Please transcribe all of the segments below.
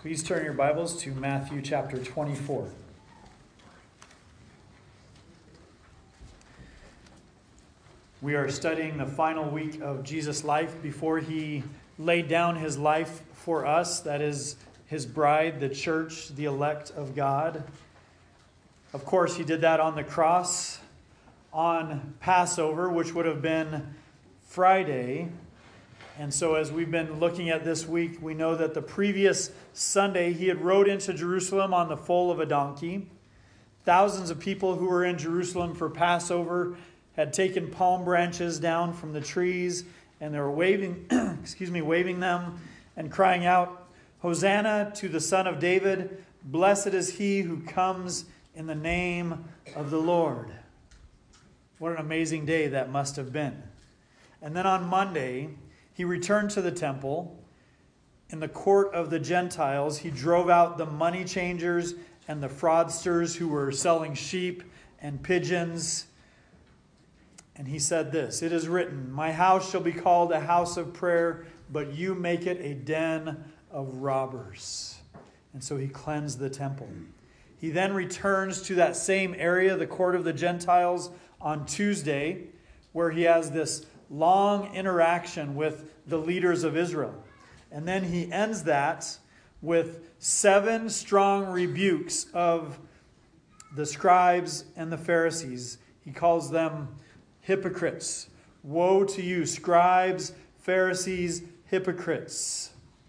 Please turn your Bibles to Matthew chapter 24. We are studying the final week of Jesus' life before he laid down his life for us, that is, his bride, the church, the elect of God. Of course, he did that on the cross on Passover, which would have been Friday. And so as we've been looking at this week, we know that the previous Sunday he had rode into Jerusalem on the foal of a donkey. Thousands of people who were in Jerusalem for Passover had taken palm branches down from the trees, and they were waving, waving them and crying out, "Hosanna to the Son of David! Blessed is he who comes in the name of the Lord." What an amazing day that must have been. And then on Monday, he returned to the temple. In the court of the Gentiles, he drove out the money changers and the fraudsters who were selling sheep and pigeons. And he said this, "It is written, my house shall be called a house of prayer, but you make it a den of robbers." And so he cleansed the temple. He then returns to that same area, the court of the Gentiles, on Tuesday, where he has this long interaction with the leaders of Israel. And then he ends that with 7 strong rebukes of the scribes and the Pharisees. He calls them hypocrites. Woe to you, scribes, Pharisees, hypocrites.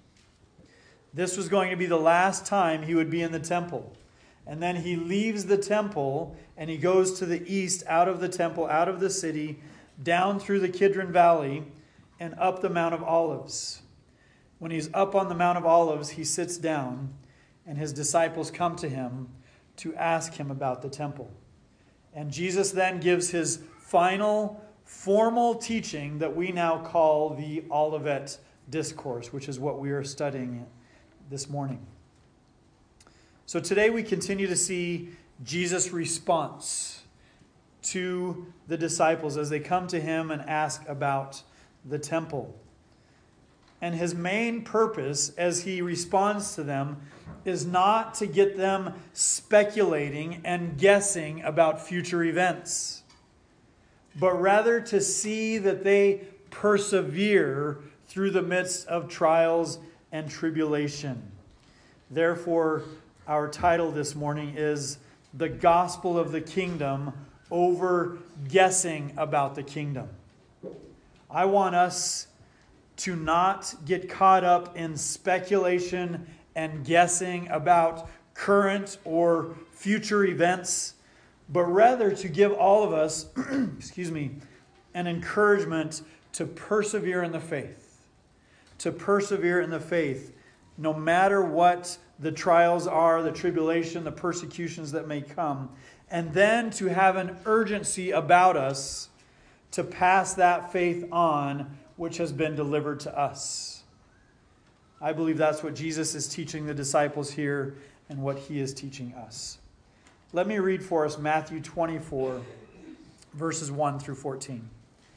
This was going to be the last time he would be in the temple. And then he leaves the temple and he goes to the east, out of the temple, out of the city, down through the Kidron Valley and up the Mount of Olives. When he's up on the Mount of Olives, he sits down and his disciples come to him to ask him about the temple. And Jesus then gives his final formal teaching that we now call the Olivet Discourse, which is what we are studying this morning. So today we continue to see Jesus' response to the disciples as they come to him and ask about the temple. And his main purpose as he responds to them is not to get them speculating and guessing about future events, but rather to see that they persevere through the midst of trials and tribulation. Therefore, our title this morning is "The Gospel of the Kingdom Over Guessing About the Kingdom." I want us to not get caught up in speculation and guessing about current or future events, but rather to give all of us, an encouragement to persevere in the faith. To persevere in the faith, no matter what the trials are, the tribulation, the persecutions that may come. And then to have an urgency about us to pass that faith on which has been delivered to us. I believe that's what Jesus is teaching the disciples here and what he is teaching us. Let me read for us Matthew 24, verses 1 through 14.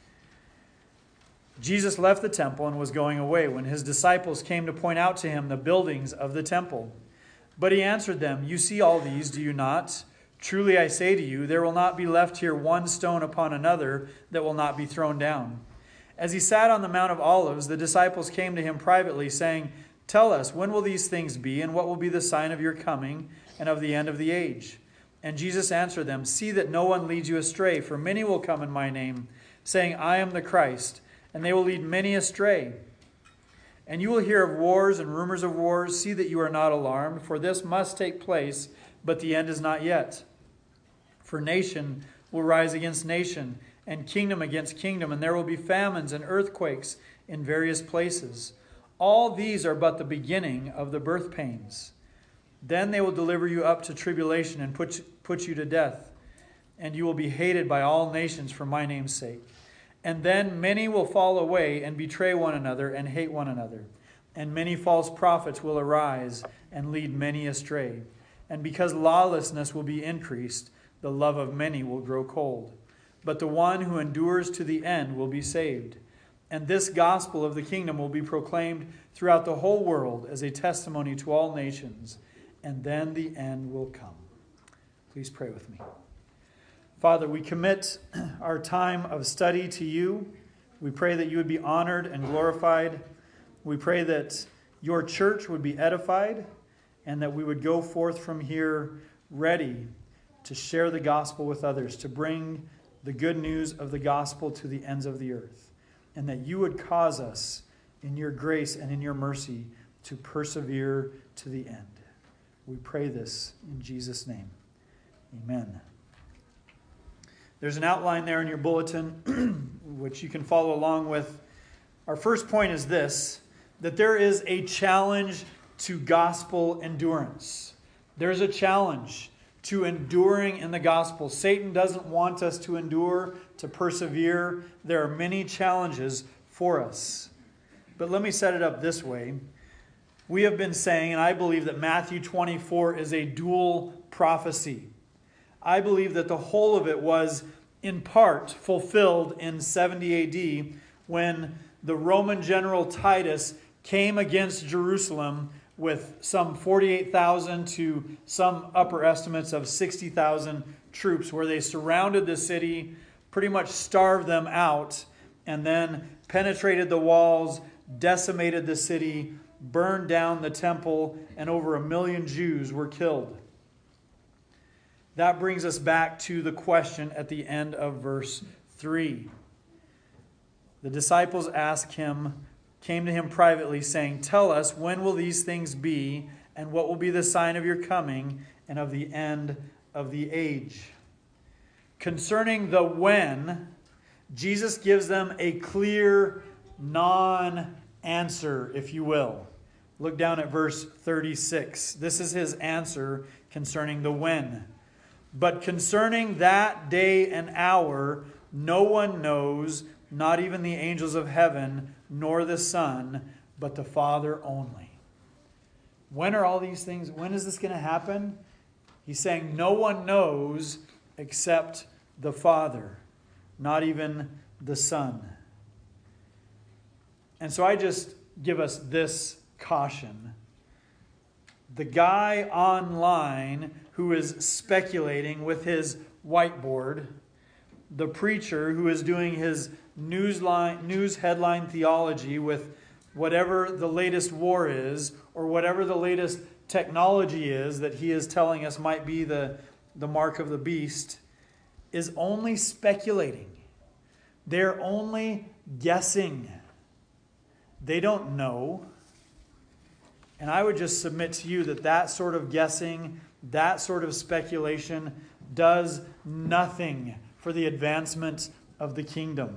Jesus left the temple and was going away when his disciples came to point out to him the buildings of the temple. But he answered them, "You see all these, do you not? Truly I say to you, there will not be left here one stone upon another that will not be thrown down." As he sat on the Mount of Olives, the disciples came to him privately, saying, "Tell us, when will these things be, and what will be the sign of your coming and of the end of the age?" And Jesus answered them, "See that no one leads you astray, for many will come in my name, saying, 'I am the Christ,' and they will lead many astray. And you will hear of wars and rumors of wars. See that you are not alarmed, for this must take place, but the end is not yet. For nation will rise against nation, and kingdom against kingdom, and there will be famines and earthquakes in various places. All these are but the beginning of the birth pains. Then they will deliver you up to tribulation and put you to death, and you will be hated by all nations for my name's sake. And then many will fall away and betray one another and hate one another. And many false prophets will arise and lead many astray. And because lawlessness will be increased, the love of many will grow cold. But the one who endures to the end will be saved. And this gospel of the kingdom will be proclaimed throughout the whole world as a testimony to all nations, and then the end will come. Please pray with me. Father, we commit our time of study to you. We pray that you would be honored and glorified. We pray that your church would be edified and that we would go forth from here ready to share the gospel with others, to bring the good news of the gospel to the ends of the earth, and that you would cause us in your grace and in your mercy to persevere to the end. We pray this in Jesus' name. Amen. There's an outline there in your bulletin, which you can follow along with. Our first point is this, that there is a challenge to gospel endurance. There's a challenge to enduring in the gospel. Satan doesn't want us to endure, to persevere. There are many challenges for us. But let me set it up this way. We have been saying, and I believe that Matthew 24 is a dual prophecy. I believe that the whole of it was in part fulfilled in 70 AD when the Roman general Titus came against Jerusalem with some 48,000 to some upper estimates of 60,000 troops, where they surrounded the city, pretty much starved them out, and then penetrated the walls, decimated the city, burned down the temple, and over 1 million Jews were killed. That brings us back to the question at the end of verse 3. The disciples came to him privately, saying, "Tell us, when will these things be, and what will be the sign of your coming and of the end of the age?" Concerning the when, Jesus gives them a clear non-answer, if you will. Look down at verse 36. This is his answer concerning the when. "But concerning that day and hour, no one knows, not even the angels of heaven, nor the Son, but the Father only." When are all these things? When is this going to happen? He's saying no one knows except the Father, not even the Son. And so I just give us this caution. The guy online who is speculating with his whiteboard, the preacher who is doing his news headline theology with whatever the latest war is, or whatever the latest technology is that he is telling us might be the mark of the beast, is only speculating. They're only guessing. They don't know. And I would just submit to you that that sort of guessing, that sort of speculation does nothing for the advancement of the kingdom.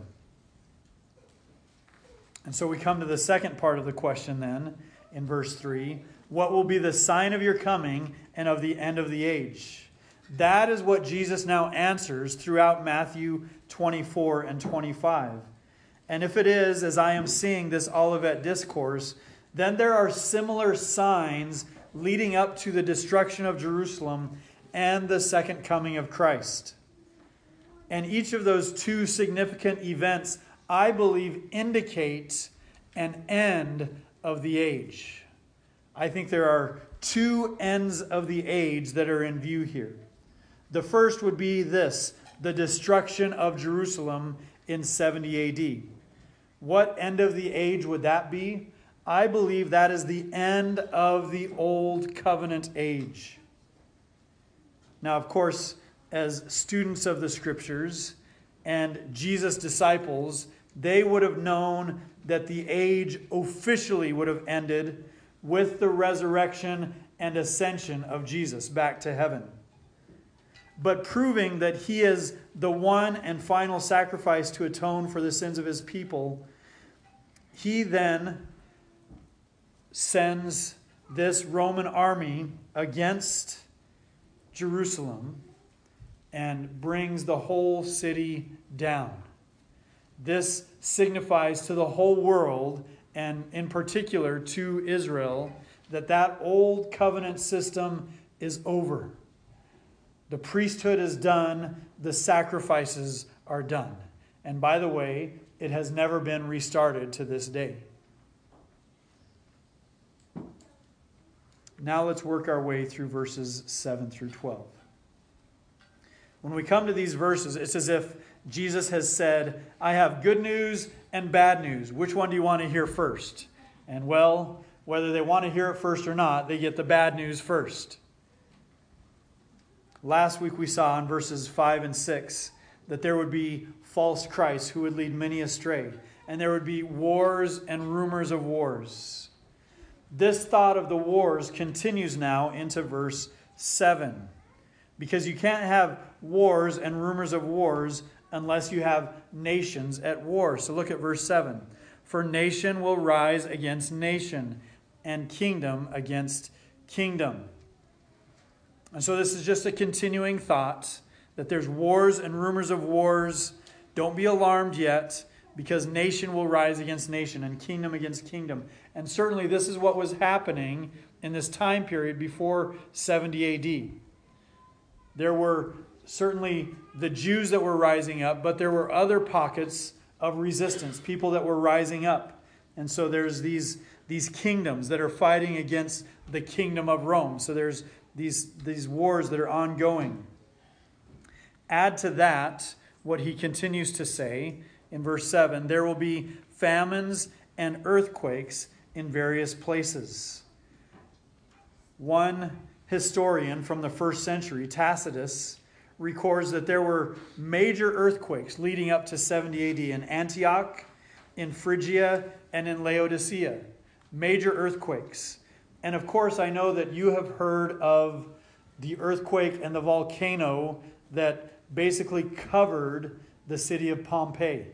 And so we come to the second part of the question then, in verse 3. What will be the sign of your coming and of the end of the age? That is what Jesus now answers throughout Matthew 24 and 25. And if it is, as I am seeing this Olivet Discourse, then there are similar signs leading up to the destruction of Jerusalem and the second coming of Christ. And each of those two significant events, I believe, indicate an end of the age. I think there are two ends of the age that are in view here. The first would be this, the destruction of Jerusalem in 70 AD. What end of the age would that be? I believe that is the end of the Old Covenant age. Now, of course, as students of the Scriptures and Jesus' disciples, they would have known that the age officially would have ended with the resurrection and ascension of Jesus back to heaven. But proving that he is the one and final sacrifice to atone for the sins of his people, he then sends this Roman army against Jerusalem and brings the whole city down. This signifies to the whole world, and in particular to Israel, that old covenant system is over. The priesthood is done. The sacrifices are done. And by the way, it has never been restarted to this day. Now let's work our way through verses 7 through 12. When we come to these verses, it's as if Jesus has said, I have good news and bad news. Which one do you want to hear first? And well, whether they want to hear it first or not, they get the bad news first. Last week we saw in verses 5 and 6 that there would be false Christs who would lead many astray. And there would be wars and rumors of wars. This thought of the wars continues now into verse 7. Because you can't have wars and rumors of wars unless you have nations at war. So look at verse 7. For nation will rise against nation, and kingdom against kingdom. And so this is just a continuing thought that there's wars and rumors of wars. Don't be alarmed yet, because nation will rise against nation and kingdom against kingdom. And certainly this is what was happening in this time period before 70 AD. There were certainly the Jews that were rising up, but there were other pockets of resistance, people that were rising up. And so there's these kingdoms that are fighting against the kingdom of Rome. So there's these wars that are ongoing. Add to that what he continues to say in verse 7, there will be famines and earthquakes in various places. One historian from the first century, Tacitus, records that there were major earthquakes leading up to 70 AD in Antioch, in Phrygia, and in Laodicea. Major earthquakes. And of course, I know that you have heard of the earthquake and the volcano that basically covered the city of Pompeii.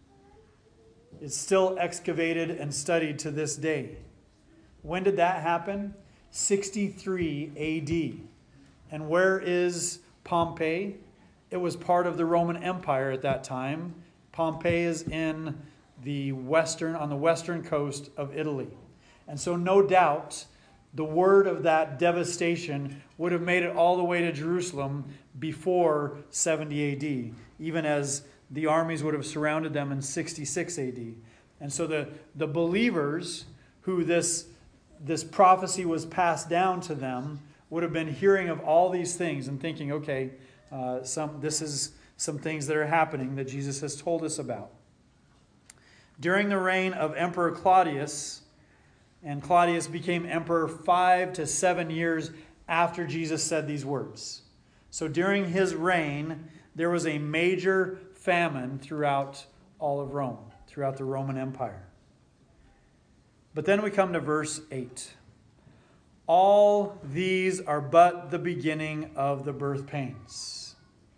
It's still excavated and studied to this day. When did that happen? 63 AD. And where is Pompeii? It was part of the Roman Empire at that time. Pompeii is on the western coast of Italy. And so no doubt the word of that devastation would have made it all the way to Jerusalem before 70 AD, even as the armies would have surrounded them in 66 AD. And so the believers who this prophecy was passed down to them would have been hearing of all these things and thinking, okay, this is some things that are happening that Jesus has told us about. During the reign of Emperor Claudius, and Claudius became emperor 5 to 7 years after Jesus said these words. So during his reign, there was a major famine throughout all of Rome, throughout the Roman Empire. But then we come to verse 8. All these are but the beginning of the birth pains.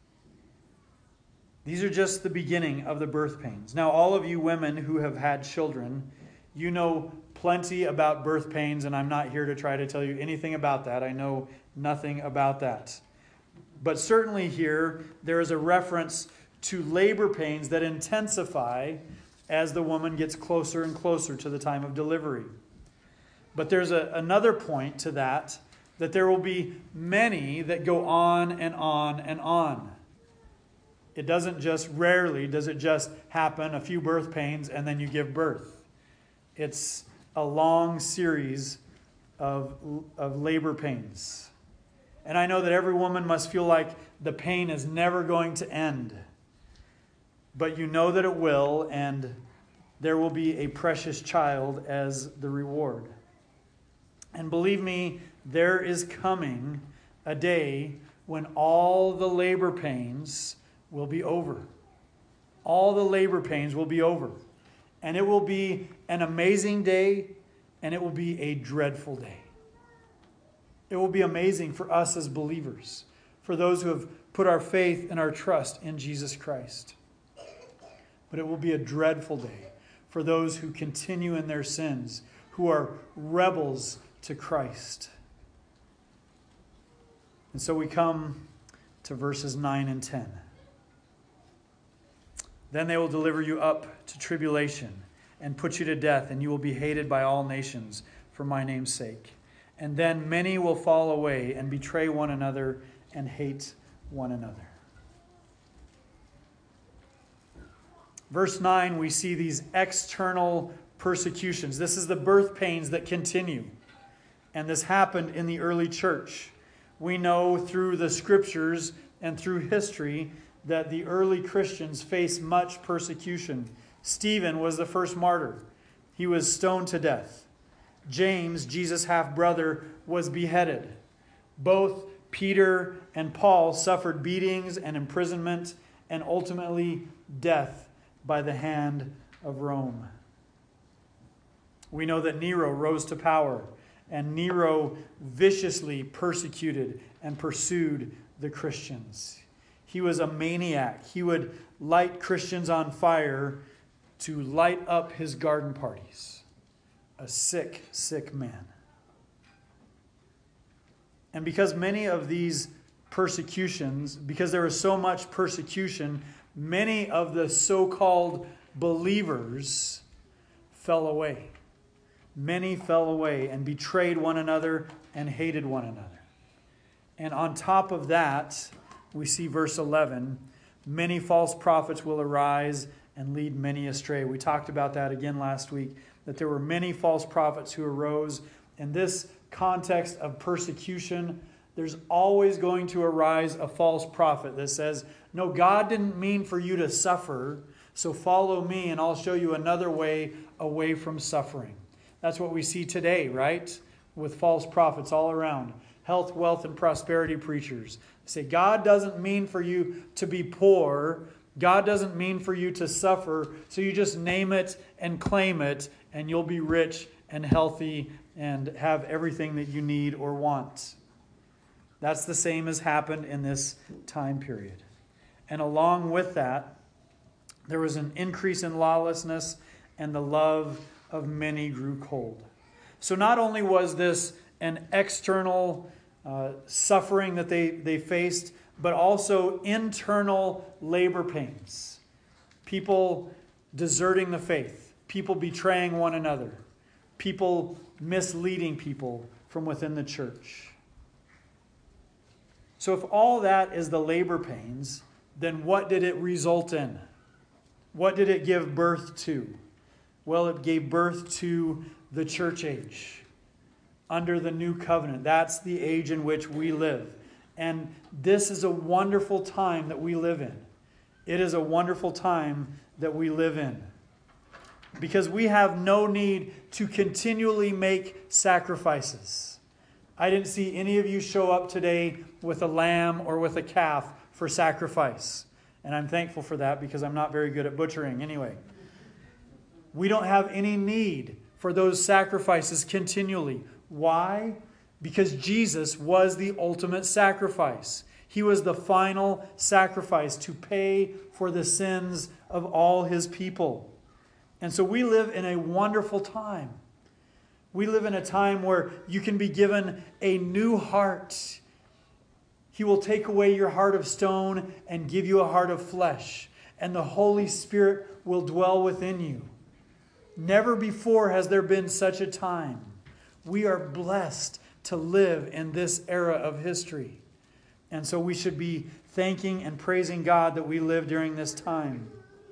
These are just the beginning of the birth pains. Now, all of you women who have had children, you know plenty about birth pains, and I'm not here to try to tell you anything about that. I know nothing about that. But certainly here, there is a reference to labor pains that intensify as the woman gets closer and closer to the time of delivery. But there's another point to that there will be many that go on and on and on. It doesn't just, rarely does it just happen, a few birth pains, and then you give birth. It's a long series of labor pains. And I know that every woman must feel like the pain is never going to end. But you know that it will, and there will be a precious child as the reward. And believe me, there is coming a day when all the labor pains will be over. All the labor pains will be over. And it will be an amazing day, and it will be a dreadful day. It will be amazing for us as believers, for those who have put our faith and our trust in Jesus Christ. But it will be a dreadful day for those who continue in their sins, who are rebels to Christ. And so we come to verses 9 and 10. Then they will deliver you up to tribulation and put you to death, and you will be hated by all nations for my name's sake. And then many will fall away and betray one another and hate one another. Verse 9, we see these external persecutions. This is the birth pains that continue. And this happened in the early church. We know through the scriptures and through history that the early Christians faced much persecution. Stephen was the first martyr. He was stoned to death. James, Jesus' half-brother, was beheaded. Both Peter and Paul suffered beatings and imprisonment and ultimately death by the hand of Rome. We know that Nero rose to power, and Nero viciously persecuted and pursued the Christians. He was a maniac. He would light Christians on fire to light up his garden parties. A sick, sick man. And because many of these persecutions, because there was so much persecution, many of the so-called believers fell away. Many fell away and betrayed one another and hated one another. And on top of that, we see verse 11, many false prophets will arise and lead many astray. We talked about that again last week, that there were many false prophets who arose. In this context of persecution, there's always going to arise a false prophet that says, no, God didn't mean for you to suffer, so follow me and I'll show you another way away from suffering. That's what we see today, right? With false prophets all around. Health, wealth, and prosperity preachers. They say, God doesn't mean for you to be poor. God doesn't mean for you to suffer. So you just name it and claim it, and you'll be rich and healthy and have everything that you need or want. That's the same as happened in this time period. And along with that, there was an increase in lawlessness, and the love of many grew cold. So not only was this an external suffering that they faced, but also internal labor pains. People deserting the faith. People betraying one another. People misleading people from within the church. So if all that is the labor pains, then what did it result in? What did it give birth to? Well, it gave birth to the church age under the new covenant. That's the age in which we live. And this is a wonderful time that we live in. It is a wonderful time that we live in. Because we have no need to continually make sacrifices. I didn't see any of you show up today with a lamb or with a calf for sacrifice. And I'm thankful for that because I'm not very good at butchering anyway. We don't have any need for those sacrifices continually. Why? Because Jesus was the ultimate sacrifice. He was the final sacrifice to pay for the sins of all his people. And so we live in a wonderful time. We live in a time where you can be given a new heart. He will take away your heart of stone and give you a heart of flesh. And the Holy Spirit will dwell within you. Never before has there been such a time. We are blessed to live in this era of history. And so we should be thanking and praising God that we live during this time.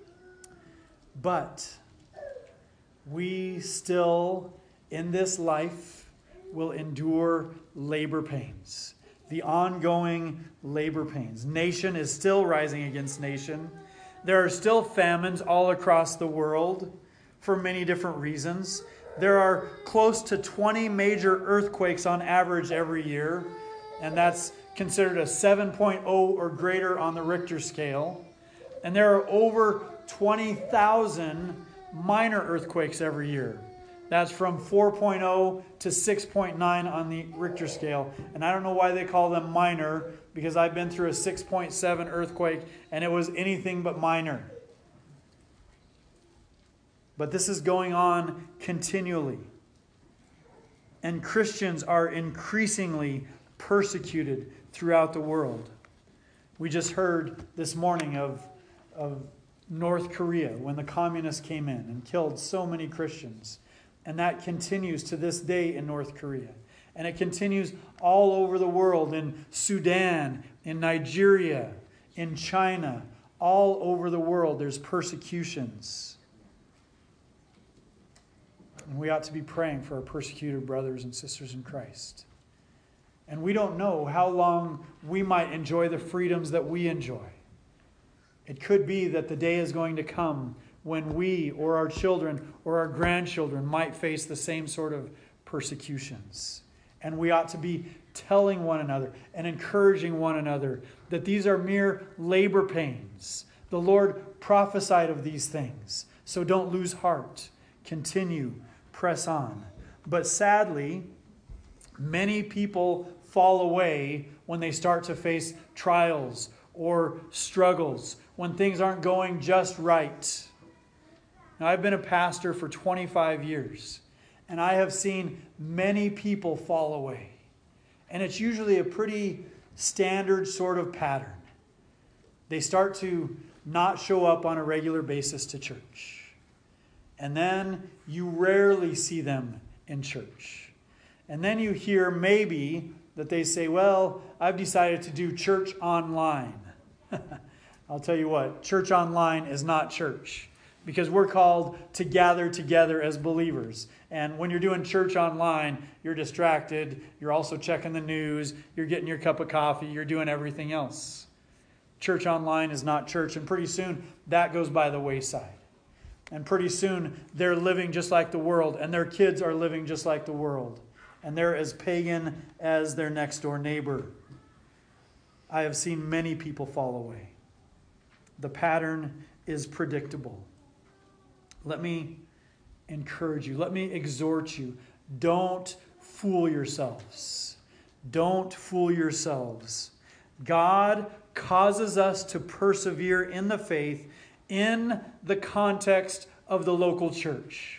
But we still, in this life, will endure labor pains. The ongoing labor pains. Nation is still rising against nation. There are still famines all across the world for many different reasons. There are close to 20 major earthquakes on average every year, and that's considered a 7.0 or greater on the Richter scale. And there are over 20,000 minor earthquakes every year. That's from 4.0 to 6.9 on the Richter scale. And I don't know why they call them minor, because I've been through a 6.7 earthquake, and it was anything but minor. But this is going on continually. And Christians are increasingly persecuted throughout the world. We just heard this morning of North Korea when the communists came in and killed so many Christians. And that continues to this day in North Korea. And it continues all over the world, in Sudan, in Nigeria, in China, all over the world there's persecutions. And we ought to be praying for our persecuted brothers and sisters in Christ. And we don't know how long we might enjoy the freedoms that we enjoy. It could be that the day is going to come when we or our children or our grandchildren might face the same sort of persecutions. And we ought to be telling one another and encouraging one another that these are mere labor pains. The Lord prophesied of these things. So don't lose heart. Continue. Press on. But sadly, many people fall away when they start to face trials or struggles, when things aren't going just right. Now, I've been a pastor for 25 years, and I have seen many people fall away. And it's usually a pretty standard sort of pattern. They start to not show up on a regular basis to church. And then you rarely see them in church. And then you hear maybe that they say, well, I've decided to do church online. I'll tell you what, church online is not church. Because we're called to gather together as believers. And when you're doing church online, you're distracted. You're also checking the news. You're getting your cup of coffee. You're doing everything else. Church online is not church. And pretty soon, that goes by the wayside. And pretty soon, they're living just like the world. And their kids are living just like the world. And they're as pagan as their next door neighbor. I have seen many people fall away. The pattern is predictable. Let me encourage you. Let me exhort you. Don't fool yourselves. Don't fool yourselves. God causes us to persevere in the faith in the context of the local church.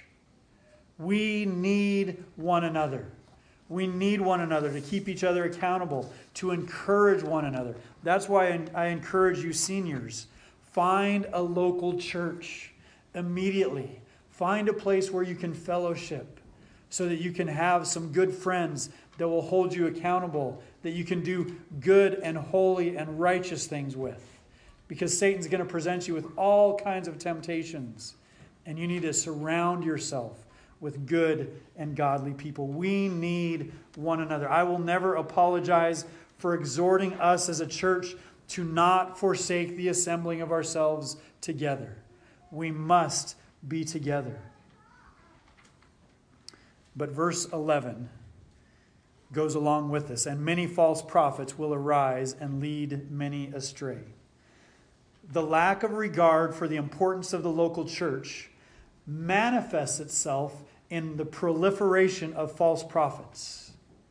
We need one another. We need one another to keep each other accountable, to encourage one another. That's why I encourage you seniors. Find a local church immediately. Find a place where you can fellowship so that you can have some good friends that will hold you accountable, that you can do good and holy and righteous things with. Because Satan's going to present you with all kinds of temptations. And you need to surround yourself with good and godly people. We need one another. I will never apologize for exhorting us as a church to not forsake the assembling of ourselves together. We must be together. But verse 11 goes along with this. And many false prophets will arise and lead many astray. The lack of regard for the importance of the local church manifests itself in the proliferation of false prophets.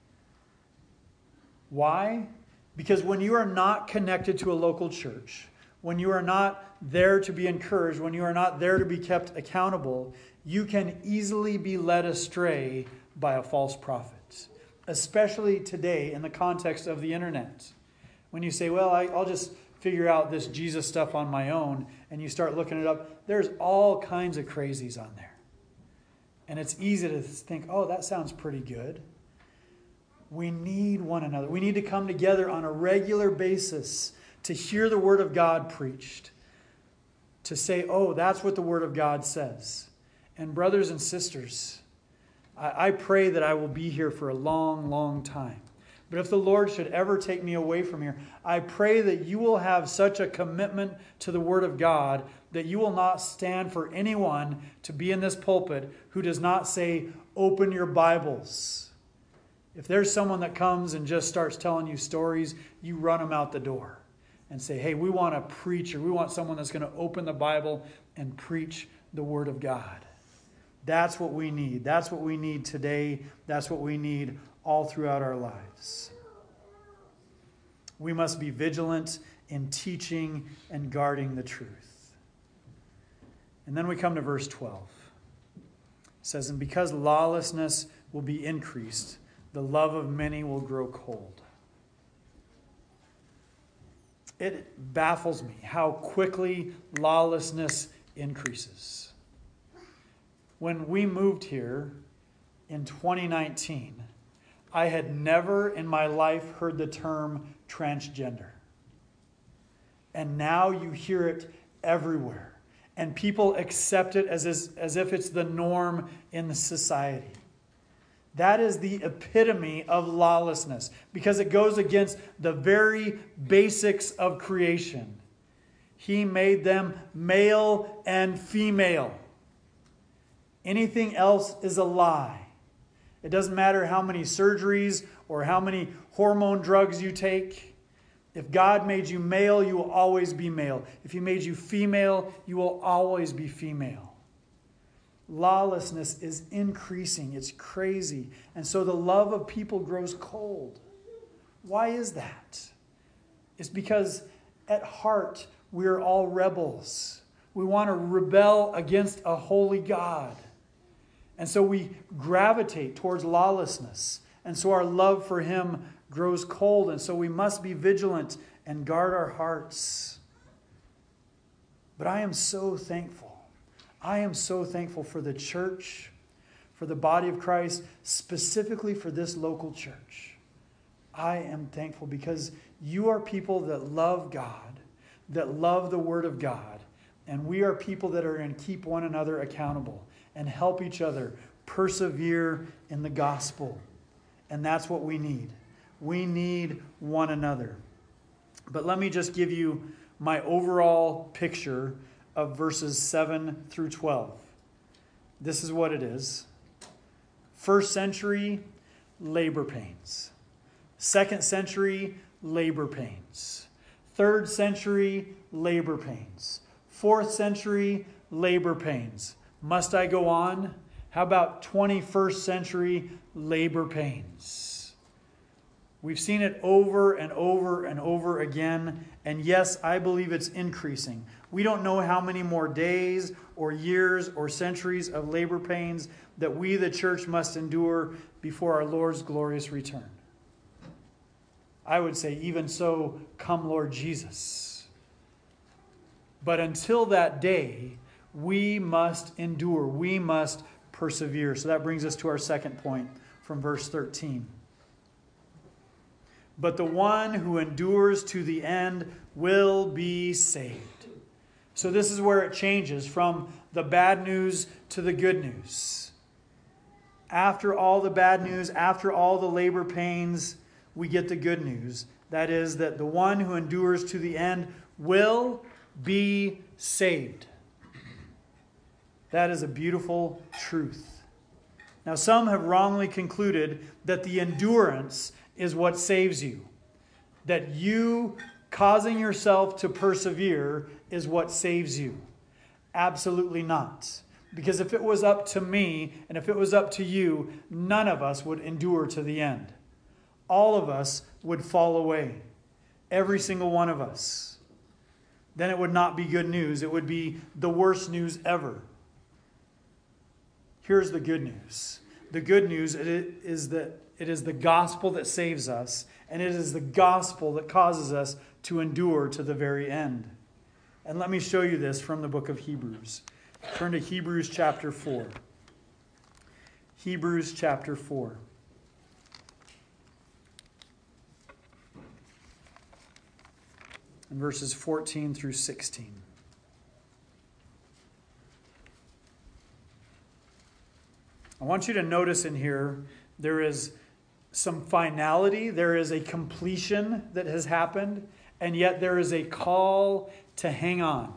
Why? Because when you are not connected to a local church, when you are not there to be encouraged, when you are not there to be kept accountable, you can easily be led astray by a false prophet. Especially today in the context of the internet. When you say, well, I'll just figure out this Jesus stuff on my own, and you start looking it up, there's all kinds of crazies on there. And it's easy to think, oh, that sounds pretty good. We need one another. We need to come together on a regular basis to hear the Word of God preached. To say, oh, that's what the Word of God says. And brothers and sisters, I pray that I will be here for a long, long time. But if the Lord should ever take me away from here, I pray that you will have such a commitment to the Word of God that you will not stand for anyone to be in this pulpit who does not say, open your Bibles. If there's someone that comes and just starts telling you stories, you run them out the door and say, hey, we want a preacher. We want someone that's going to open the Bible and preach the Word of God. That's what we need. That's what we need today. That's what we need all throughout our lives. We must be vigilant in teaching and guarding the truth. And then we come to verse 12. It says, and because lawlessness will be increased, the love of many will grow cold. It baffles me how quickly lawlessness increases. When we moved here in 2019, I had never in my life heard the term transgender. And now you hear it everywhere. And people accept it as if it's the norm in the society. That is the epitome of lawlessness, because it goes against the very basics of creation. He made them male and female. Anything else is a lie. It doesn't matter how many surgeries or how many hormone drugs you take. If God made you male, you will always be male. If He made you female, you will always be female. Lawlessness is increasing. It's crazy. And so the love of people grows cold. Why is that? It's because at heart, we're all rebels. We want to rebel against a holy God. And so we gravitate towards lawlessness. And so our love for Him grows cold. And so we must be vigilant and guard our hearts. But I am so thankful. I am so thankful for the church, for the body of Christ, specifically for this local church. I am thankful because you are people that love God, that love the Word of God, and we are people that are going to keep one another accountable and help each other persevere in the gospel. And that's what we need. We need one another. But let me just give you my overall picture of verses 7 through 12. This is what it is. First century, labor pains. Second century, labor pains. Third century, labor pains. Fourth century, labor pains. Must I go on? How about 21st century labor pains? We've seen it over and over and over again. And yes, I believe it's increasing. We don't know how many more days or years or centuries of labor pains that we, the church, must endure before our Lord's glorious return. I would say, even so, come Lord Jesus. But until that day, we must endure. We must persevere. So that brings us to our second point from verse 13. But the one who endures to the end will be saved. So this is where it changes from the bad news to the good news. After all the bad news, after all the labor pains, we get the good news. That is that the one who endures to the end will be saved. That is a beautiful truth. Now, some have wrongly concluded that the endurance is what saves you. That you causing yourself to persevere is what saves you. Absolutely not. Because if it was up to me and if it was up to you, none of us would endure to the end. All of us would fall away. Every single one of us. Then it would not be good news. It would be the worst news ever. Here's the good news. The good news is that it is the gospel that saves us, and it is the gospel that causes us to endure to the very end. And let me show you this from the book of Hebrews. Turn to Hebrews chapter 4. Hebrews chapter 4. And verses 14 through 16. I want you to notice in here, there is some finality, there is a completion that has happened, and yet there is a call to hang on.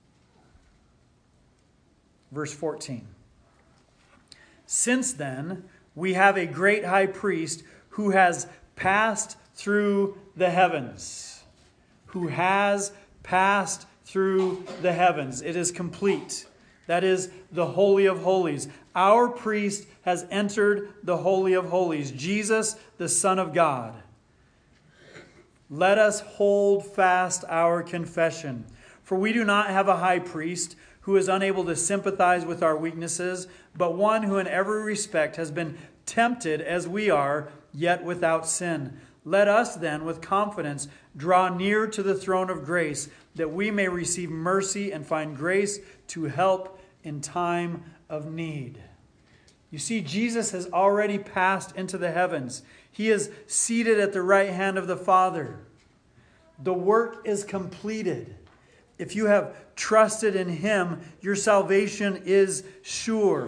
Verse 14. Since then, we have a great high priest who has passed through the heavens. Who has passed through the heavens. It is complete. That is the Holy of Holies. Our priest has entered the Holy of Holies, Jesus, the Son of God. Let us hold fast our confession. For we do not have a high priest who is unable to sympathize with our weaknesses, but one who in every respect has been tempted as we are, yet without sin. Let us then, with confidence, draw near to the throne of grace, that we may receive mercy and find grace to help in time of need. You see, Jesus has already passed into the heavens. He is seated at the right hand of the Father. The work is completed. If you have trusted in Him, your salvation is sure.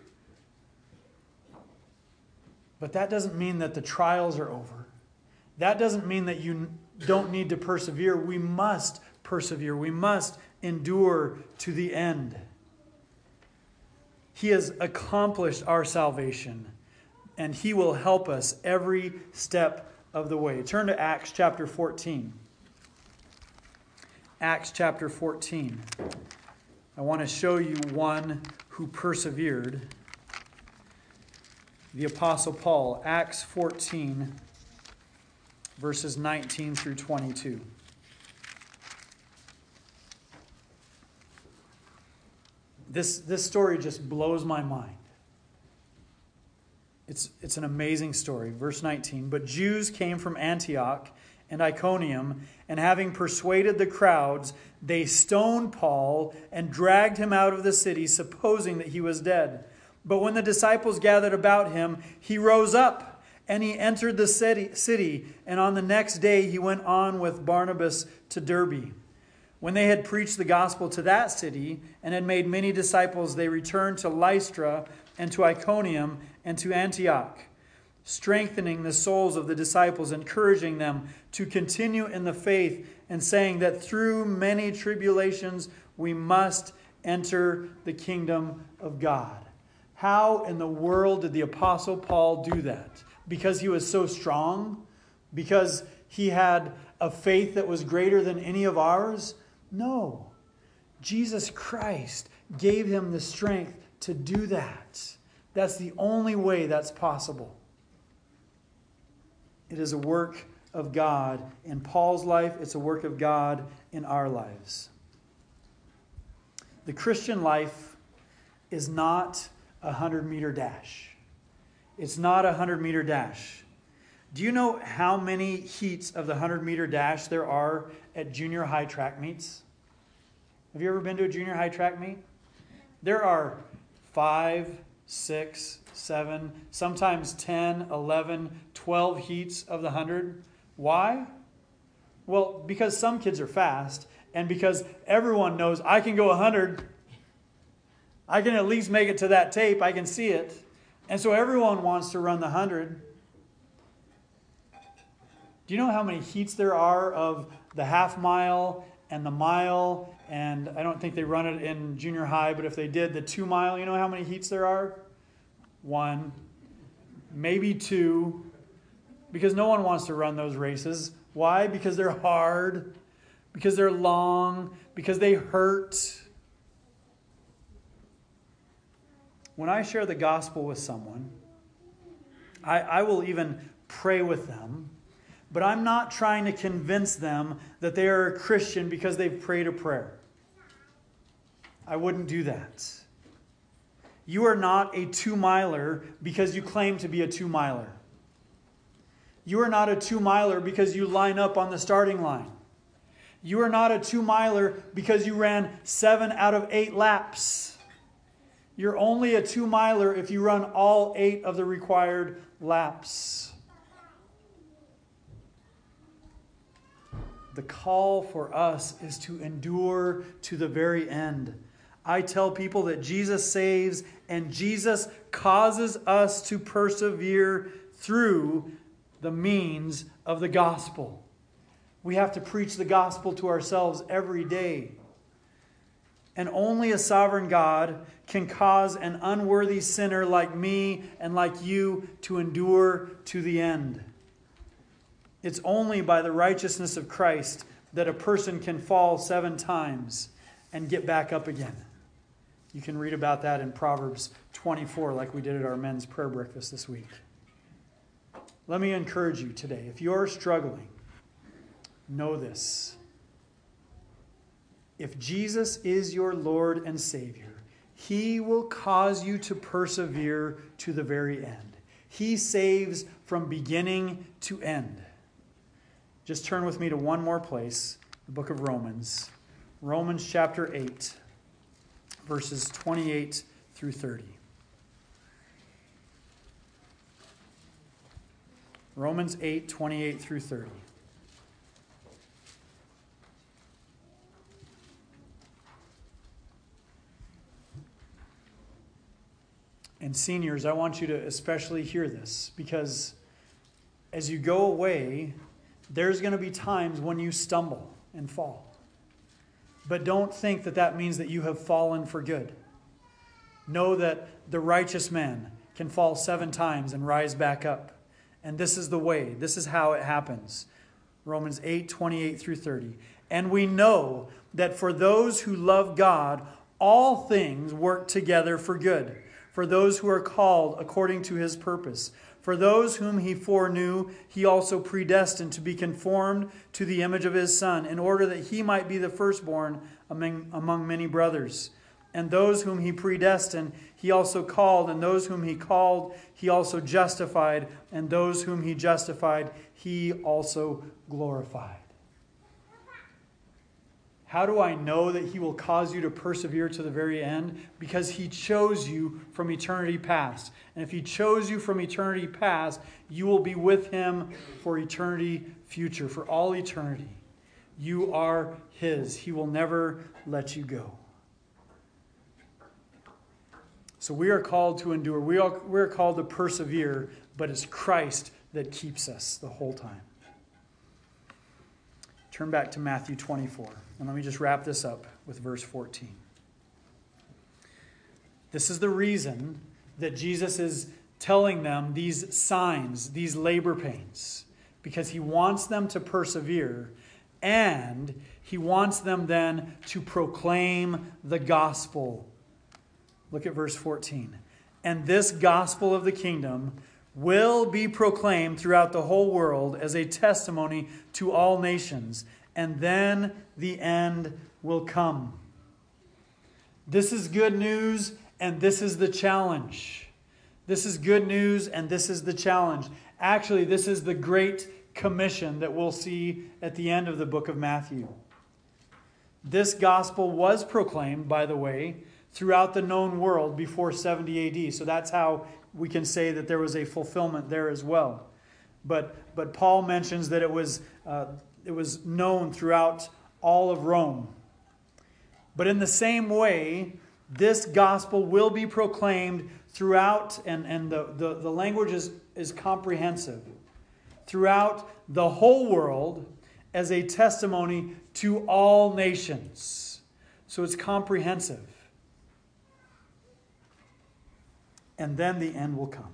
But that doesn't mean that the trials are over. That doesn't mean that you don't need to persevere. We must persevere. We must endure to the end. He has accomplished our salvation, and He will help us every step of the way. Turn to Acts chapter 14. Acts chapter 14. I want to show you one who persevered. The Apostle Paul, Acts 14, verses 19 through 22. This story just blows my mind. It's an amazing story. Verse 19, but Jews came from Antioch and Iconium, and having persuaded the crowds, they stoned Paul and dragged him out of the city, supposing that he was dead. But when the disciples gathered about him, he rose up and he entered the city, and on the next day he went on with Barnabas to Derbe. When they had preached the gospel to that city and had made many disciples, they returned to Lystra and to Iconium and to Antioch, strengthening the souls of the disciples, encouraging them to continue in the faith, and saying that through many tribulations we must enter the kingdom of God. How in the world did the Apostle Paul do that? Because he was so strong? Because he had a faith that was greater than any of ours? No. Jesus Christ gave him the strength to do that. That's the only way that's possible. It is a work of God in Paul's life. It's a work of God in our lives. The Christian life is not a 100-meter dash. It's not a 100-meter dash. Do you know how many heats of the 100-meter dash there are at junior high track meets? Have you ever been to a junior high track meet? There are 5, 6, 7, sometimes 10, 11, 12 heats of the 100. Why? Well, because some kids are fast, and because everyone knows I can go 100. I can at least make it to that tape. I can see it. And so everyone wants to run the 100. Do you know how many heats there are of the half mile and the mile? And I don't think they run it in junior high, but if they did, the 2 mile, you know how many heats there are? 1, maybe 2, because no one wants to run those races. Why? Because they're hard, because they're long, because they hurt. When I share the gospel with someone, I will even pray with them, but I'm not trying to convince them that they are a Christian because they've prayed a prayer. I wouldn't do that. You are not a 2-miler because you claim to be a 2-miler. You are not a 2-miler because you line up on the starting line. You are not a 2-miler because you ran 7 out of 8 laps. You're only a 2-miler if you run all 8 of the required laps. The call for us is to endure to the very end. I tell people that Jesus saves and Jesus causes us to persevere through the means of the gospel. We have to preach the gospel to ourselves every day. And only a sovereign God can cause an unworthy sinner like me and like you to endure to the end. It's only by the righteousness of Christ that a person can fall 7 times and get back up again. You can read about that in Proverbs 24, like we did at our men's prayer breakfast this week. Let me encourage you today. If you're struggling, know this. If Jesus is your Lord and Savior, He will cause you to persevere to the very end. He saves from beginning to end. Just turn with me to one more place, the book of Romans. Romans chapter 8, verses 28 through 30. Romans 8, 28 through 30. And seniors, I want you to especially hear this, because as you go away, there's going to be times when you stumble and fall. But don't think that that means that you have fallen for good. Know that the righteous man can fall 7 times and rise back up. And this is the way. This is how it happens. Romans 8:28 through 30. And we know that for those who love God, all things work together for good, for those who are called according to his purpose. For those whom he foreknew, he also predestined to be conformed to the image of his Son, in order that he might be the firstborn among many brothers. And those whom he predestined, he also called. And those whom he called, he also justified. And those whom he justified, he also glorified. How do I know that he will cause you to persevere to the very end? Because he chose you from eternity past. And if he chose you from eternity past, you will be with him for eternity future, for all eternity. You are his. He will never let you go. So we are called to endure. We are called to persevere, but it's Christ that keeps us the whole time. Turn back to Matthew 24, and let me just wrap this up with verse 14. This is the reason that Jesus is telling them these signs, these labor pains, because he wants them to persevere, and he wants them then to proclaim the gospel. Look at verse 14. And this gospel of the kingdom will be proclaimed throughout the whole world as a testimony to all nations, and then the end will come. This is good news, and this is the challenge. This is good news, and this is the challenge. Actually, this is the Great Commission that we'll see at the end of the book of Matthew. This gospel was proclaimed, by the way, throughout the known world before 70 AD. So that's how we can say that there was a fulfillment there as well. But Paul mentions that it was known throughout all of Rome. But in the same way, this gospel will be proclaimed throughout, and the language is comprehensive, throughout the whole world as a testimony to all nations. So it's comprehensive. And then the end will come.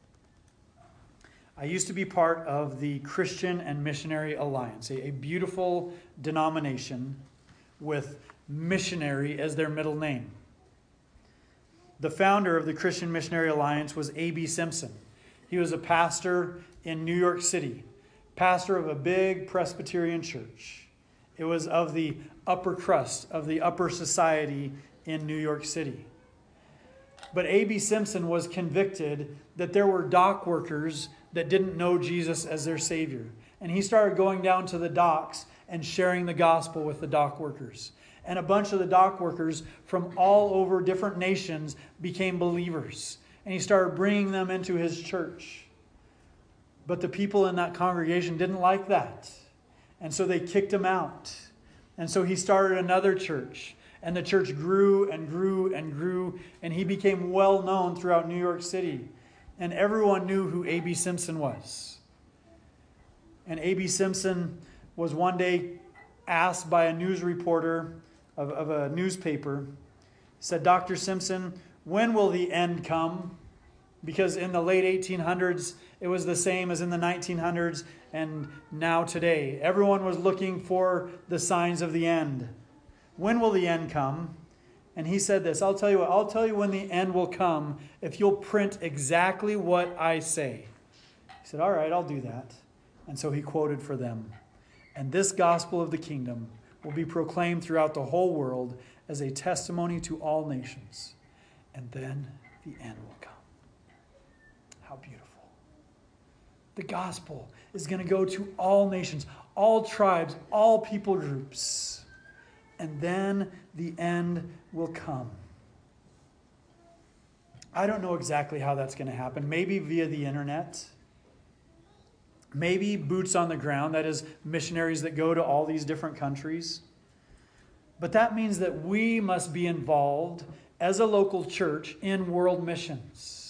I used to be part of the Christian and Missionary Alliance, a beautiful denomination with missionary as their middle name. The founder of the Christian Missionary Alliance was A.B. Simpson. He was a pastor in New York City, pastor of a big Presbyterian church. It was of the upper crust, of the upper society in New York City. But A.B. Simpson was convicted that there were dock workers that didn't know Jesus as their Savior. And he started going down to the docks and sharing the gospel with the dock workers. And a bunch of the dock workers from all over different nations became believers. And he started bringing them into his church. But the people in that congregation didn't like that. And so they kicked him out. And so he started another church. And the church grew and grew and grew, and he became well known throughout New York City. And everyone knew who A.B. Simpson was. And A.B. Simpson was one day asked by a news reporter of a newspaper, said, Dr. Simpson, when will the end come? Because in the late 1800s, it was the same as in the 1900s and now today. Everyone was looking for the signs of the end. When will the end come? And he said this, I'll tell you when the end will come if you'll print exactly what I say. He said, all right, I'll do that. And so he quoted for them. And this gospel of the kingdom will be proclaimed throughout the whole world as a testimony to all nations. And then the end will come. How beautiful. The gospel is going to go to all nations, all tribes, all people groups. And then the end will come. I don't know exactly how that's going to happen. Maybe via the internet. Maybe boots on the ground. That is, missionaries that go to all these different countries. But that means that we must be involved as a local church in world missions.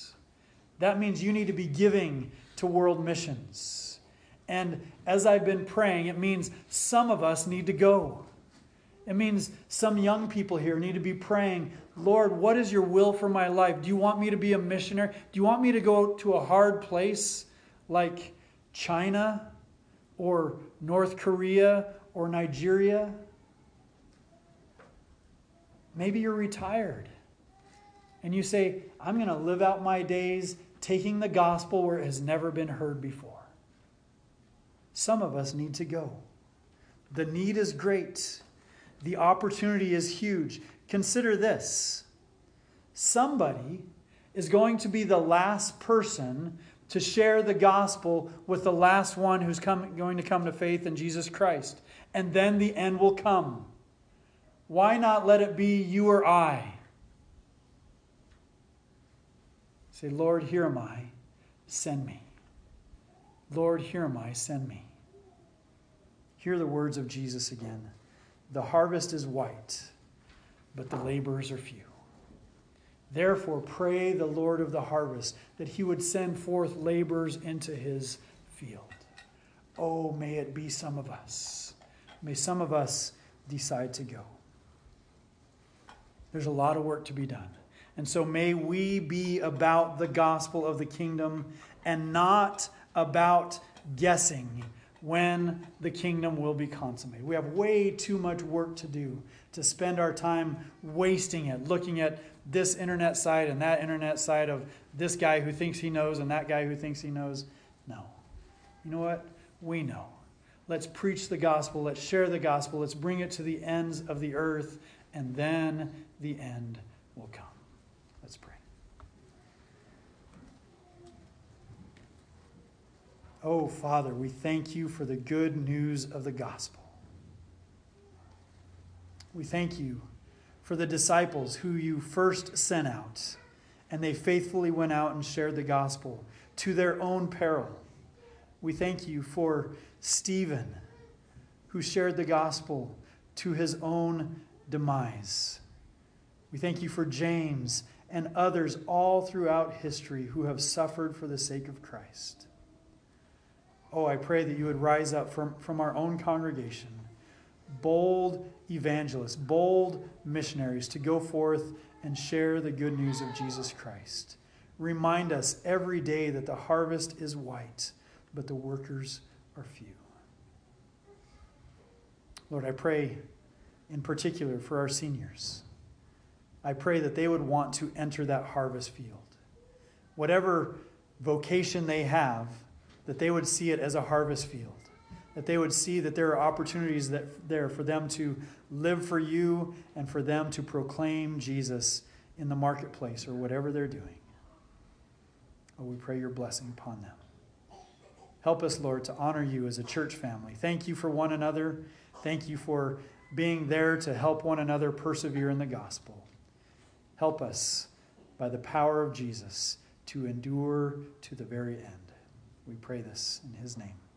That means you need to be giving to world missions. And as I've been praying, it means some of us need to go. It means some young people here need to be praying, Lord, what is your will for my life? Do you want me to be a missionary? Do you want me to go to a hard place like China or North Korea or Nigeria? Maybe you're retired and you say, I'm going to live out my days taking the gospel where it has never been heard before. Some of us need to go. The need is great. The opportunity is huge. Consider this. Somebody is going to be the last person to share the gospel with the last one who's going to come to faith in Jesus Christ. And then the end will come. Why not let it be you or I? Say, Lord, here am I. Send me. Lord, here am I. Send me. Hear the words of Jesus again. The harvest is white, but the laborers are few. Therefore, pray the Lord of the harvest that he would send forth laborers into his field. Oh, may it be some of us. May some of us decide to go. There's a lot of work to be done. And so may we be about the gospel of the kingdom and not about guessing when the kingdom will be consummated. We have way too much work to do to spend our time wasting it, looking at this internet site and that internet site of this guy who thinks he knows and that guy who thinks he knows. No. You know what? We know. Let's preach the gospel. Let's share the gospel. Let's bring it to the ends of the earth, and then the end will come. Let's pray. Oh, Father, we thank you for the good news of the gospel. We thank you for the disciples who you first sent out, and they faithfully went out and shared the gospel to their own peril. We thank you for Stephen, who shared the gospel to his own demise. We thank you for James and others all throughout history who have suffered for the sake of Christ. Oh, I pray that you would rise up from our own congregation, bold evangelists, bold missionaries to go forth and share the good news of Jesus Christ. Remind us every day that the harvest is white, but the workers are few. Lord, I pray in particular for our seniors. I pray that they would want to enter that harvest field. Whatever vocation they have, that they would see it as a harvest field. That they would see that there are opportunities there for them to live for you and for them to proclaim Jesus in the marketplace or whatever they're doing. Oh, we pray your blessing upon them. Help us, Lord, to honor you as a church family. Thank you for one another. Thank you for being there to help one another persevere in the gospel. Help us, by the power of Jesus, to endure to the very end. We pray this in his name.